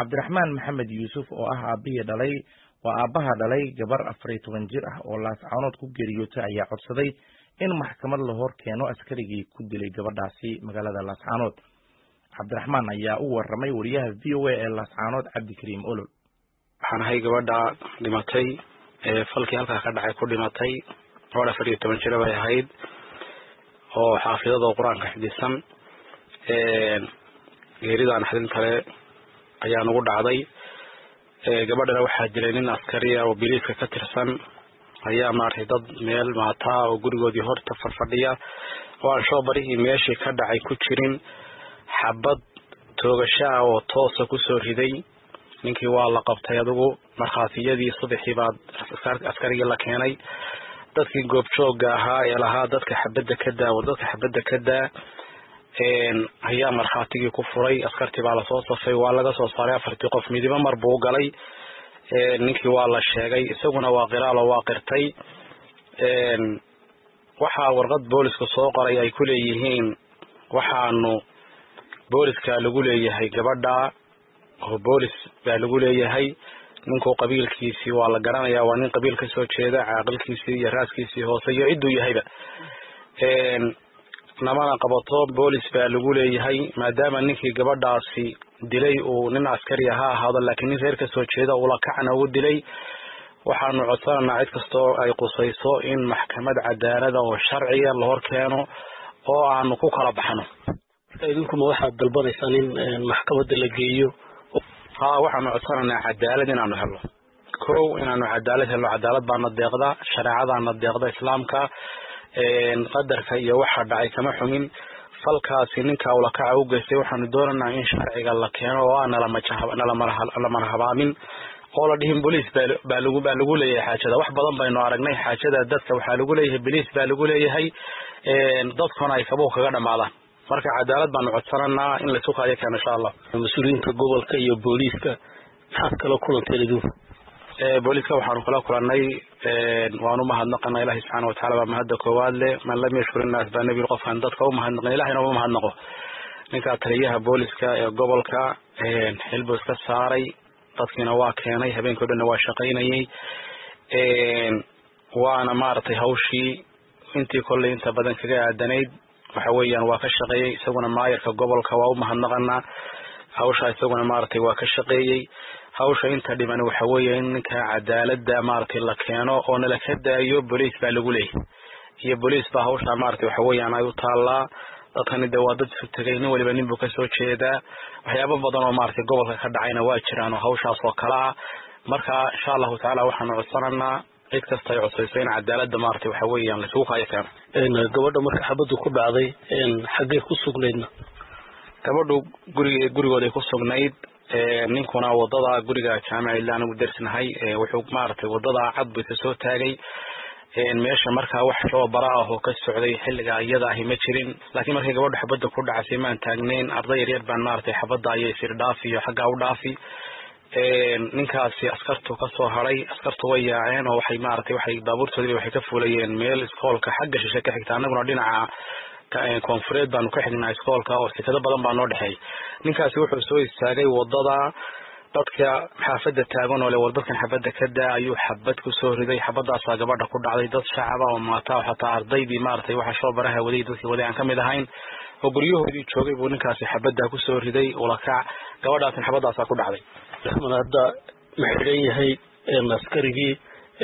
Cabdiraxmaan Maxamed Yuusuf oo ah aabbaha dhalay gabar 14 jir ah oo laascaanood ku geeriyootay ayaa codsaday in maxkamad la hor keeno askarigii ku dilay gabadhaasi magaalada Laascaanood. Cabdiraxmaan ayaa u warramay wariyaha VOA ee Laascaanood Cabdikariim Olol. Waxaan ahay gabadha dhimatay falkii halka ka dhacay ku dhimatay gabadha 14 jir bay ahayd oo xaafidada Quraanka xifdisan geeridan xadin kale ayaa nagu dhacday. Gabadhana waxaa jiray nin askari ah oo biliiska ka tirsan ayaa maartay dad meel maata oo gurigoodii horta fadhiya oo aan soo barihii meeshii ka dhacay ku jirin xabad toogasho ah oo toosa ku soo riday. ninkii waa la qabtay adigu markhaatiyadii subaxii baa askarigii la keenay. dadkii goobjooga ahaa ee lahaa dadka xabadda ka daa ayaa markhaatigii ku furay. askartii baa lasoo safay, waa laga soo saaray 4 qof midba mar buu galay. ninkii waa la sheegay, isaguna waa qiraal oo waa qirtay. waxaa warqad booliska soo qoray ay ku leeyihiin waxaanu booliska lagu leeyahay gabadha oo boolis baa lagu leeyahay. ninku qabiilkiisii waa la garanayaa, waa nin qabiil ka soo jeeda, caaqilkiisii iyo raaskiisii hoose iyo ciduu yahayba namana qabato boolis baa lagu leeyahay. maadaama ninkii gabadhaasi dilay uu nin askari ha ahaado laakiin nin reer ka soo jeeda uu la kacna ugu dilay, waxaanu codsanaynaa cid kastoo ay qusayso in maxkamad cadaalada oo sharciya la hor keeno oo aanu ku kala baxno. idinkuma waxaad dalbanaysaan in maxkamadda la geeyo? waxaanu codsanaynaa cadaalad inaanu helno. inaanu cadaalad helno. cadaalad baana deeqda, shareecadaana deeqda islaamka. qadarka iyo waxa dhacay kama xumin. falkaasi ninka ula kaca u geystay waxaanu doonaynaa in sharciga la keeno oo aan la marhabaamin oo la dhihin booliis baa lagu leeyahay xaajada. wax badan baynu aragnay xaajada dadka waxaa lagu leeyahay booliis baa lagu leeyahay, dadkuna ay kabuhu kaga dhamaadaan. marka cadaalad baanu codsanaynaa in la isu kaayo keeno insha Allah. mas-uuliyiinta gobolka iyo booliiska maxaad kala kulanteen idinku? booliiska waxaanu kala kulannay, waanu mahadnaqanaa ilaahay subxaana watacaala baa mahadda koowaad leh. man lam yashkur innaas baa nebi qofkan dadka u mahadnaqan ilaahayna uma mahadnaqo. ninka taliyaha booliiska ee gobolka xilbuu iska saaray, dadkiina waa keenay, habeenkii o dhanna waa shaqaynayay. waana maaragtay hawshii intii kolley inta badan kaga aadanayd waxa weeyaan waa ka shaqeeyey. isaguna maayarka gobolka waa u mahadnaqanaa, hawsha isaguna maaragtay waa ka shaqeeyey. hawsha inta dhiman waxa weeye in ninka cadaalada maaragtay la keeno oo nala ka daayo. booliis baa lagu leeyahay iyo booliis baa hawsha maaragtay waxa weeyaan ay u taallaa. dadkani de waa dad isu tegay, nin waliba nin buu ka soo jeedaa. waxyaabo badan oo maaragtay gobolka ka dhacayna waa jiraan oo hawshaas oo kale ah. marka insha allahu tacaala waxaanu codsanaynaa cid kasta ay codsayso in cadaalada maaragtay waxa weeyaan la isugu kaayo keeno. gabadha marka xabaddu ku dhacday xaggee ku sugnaydna? gabadhu gurigooday ku sugnayd. ninkuna wadada guriga jaamaca ilaa anigu darsinahay wuxuu maaragtay wadada cad buu ka soo taagay. meesha markaa wax soo bara ah oo ka socday xilliga iyada ahi ma jirin. laakiin markii gabadha xabadda ku dhacay maan taagnayn, arday yaryar baan maaragtay xabadda ayay sir dhaafi iyo xagga u dhaafi. ninkaasi askartu ka soo haray, askartu way yaaceen oo waxay baabuurtoodii waxay ka fuulayeen meel iskoolka xagga shishe ka xigta. annaguna dhinaca koonfureed baanu ka xignaa iskoolka oo sikado badan baa noo dhexeey. ninkaasi wuxuu soo istaagay wadada, dadka xaafadda taagan oo le war dadkan xabadda ka daa ayuu xabad ku soo riday. xabadaasaa gabadha ku dhacday. dad shacaba oo maata oo xataa ardaydii maaragtay waxa soo baraha waday dadkii waday aan ka mid ahayn oo guryahoodii joogay buu ninkaasi xabadda ku soo riday ula kac. gabadhaasina xabadaasaa ku dhacday. hadda ma xidhan yahay askarigii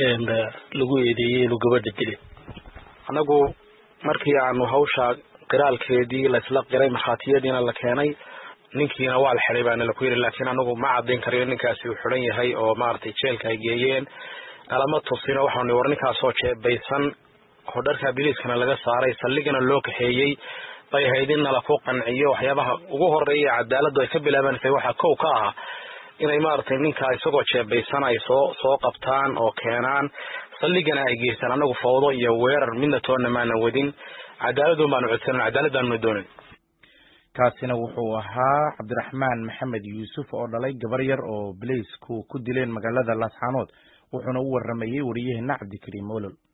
lagu eedeeyey inuu gabadha dilay? anagu markii aanu hawsha qiraalkeedii la isla qiray, markhaatiyadiina la keenay, ninkiina waa la xiray baana laku yiri. laakiin anagu ma caddayn karayo ninkaasi uu xidhan yahay oo maaragtay jeelka ay geeyeen. alama tusino waxaanu war ninkaasoo jeebaysan oo dharka biliiskana laga saaray, saldhigana loo kaxeeyey bay ahayd in nala ku qanciyo. waxyaabaha ugu horeeya cadaaladdu ay ka bilaabanaysa waxaa kow ka ah inay maaragtay ninkaa isagoo jeebaysan ay soo qabtaan oo keenaan, saldhigana ay geystaan. anagu fawdo iyo weerar midna toonna maana wadin. cadaaladun baanu codsanan, cadaalad baanuna doonan. kaasina wuxuu ahaa Cabdiraxmaan Maxamed Yuusuf oo dhalay gabar yar oo biliisku ku dileen magaalada Laascaanood. wuxuuna u warramayay wariyaheena Cabdikariim Olol.